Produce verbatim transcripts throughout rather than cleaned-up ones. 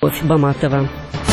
Любовь Баматова.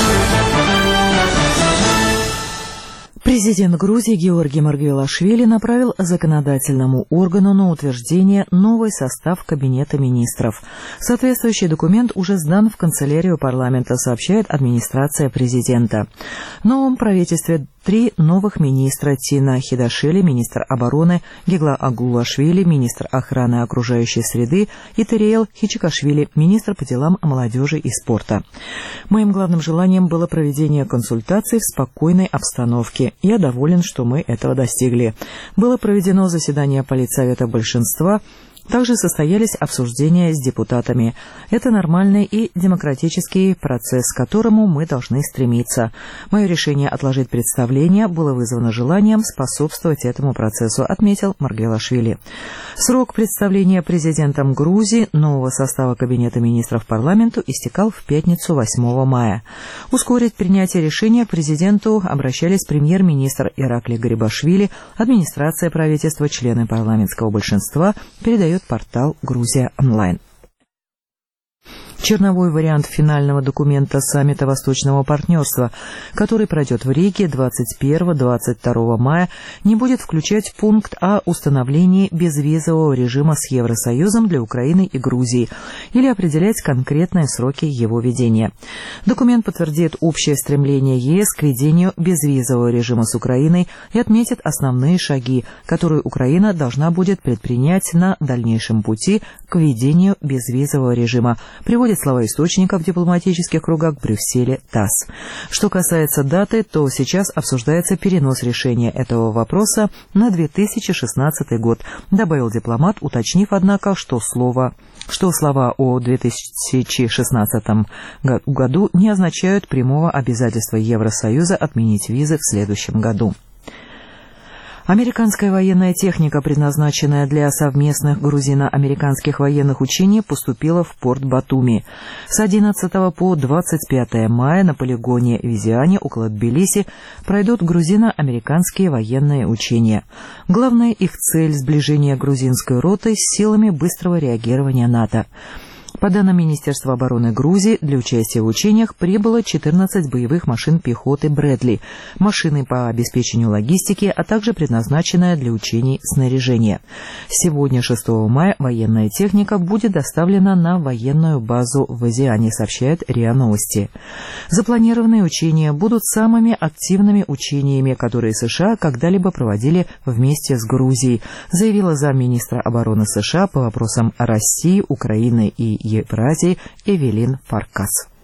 Президент Грузии Георгий Маргвелашвили направил законодательному органу на утверждение новый состав Кабинета министров. Соответствующий документ уже сдан в канцелярию парламента, сообщает администрация президента. В новом правительстве три новых министра: Тина Хидашвили, министр обороны, Гегла Агулашвили, министр охраны окружающей среды, и Териэл Хичикашвили, министр по делам молодежи и спорта. Моим главным желанием было проведение консультаций в спокойной обстановке. Я доволен, что мы этого достигли. Было проведено заседание политсовета большинства. Также состоялись обсуждения с депутатами. Это нормальный и демократический процесс, к которому мы должны стремиться. Мое решение отложить представление было вызвано желанием способствовать этому процессу, отметил Маргвелашвили. Срок представления президентом Грузии нового состава Кабинета министров парламенту истекал в пятницу, восьмого мая. Ускорить принятие решения президенту обращались премьер-министр Ираклий Гарибашвили, администрация правительства, члены парламентского большинства, передает портал «Грузия онлайн». Черновой вариант финального документа саммита Восточного партнерства, который пройдет в Риге двадцать первого — двадцать второго мая, не будет включать пункт о установлении безвизового режима с Евросоюзом для Украины и Грузии или определять конкретные сроки его ведения. Документ подтвердит общее стремление ЕС к ведению безвизового режима с Украиной и отметит основные шаги, которые Украина должна будет предпринять на дальнейшем пути к ведению безвизового режима, приводит слова источников в дипломатических кругах в Брюсселе ТАСС. Что касается даты, то сейчас обсуждается перенос решения этого вопроса на две тысячи шестнадцатый год, добавил дипломат, уточнив, однако, что, слово, что слова о две тысячи шестнадцатом году не означают прямого обязательства Евросоюза отменить визы в следующем году. Американская военная техника, предназначенная для совместных грузино-американских военных учений, поступила в порт Батуми. С одиннадцатого по двадцать пятое мая на полигоне Визиане около Тбилиси пройдут грузино-американские военные учения. Главная их цель – сближение грузинской роты с силами быстрого реагирования НАТО. По данным Министерства обороны Грузии, для участия в учениях прибыло четырнадцать боевых машин пехоты «Брэдли», машины по обеспечению логистики, а также предназначенное для учений снаряжение. Сегодня, шестого мая, военная техника будет доставлена на военную базу в Визиане, сообщает РИА Новости. Запланированные учения будут самыми активными учениями, которые США когда-либо проводили вместе с Грузией, заявила замминистра обороны США по вопросам России, Украины и Евразии Эвелин Фаркас.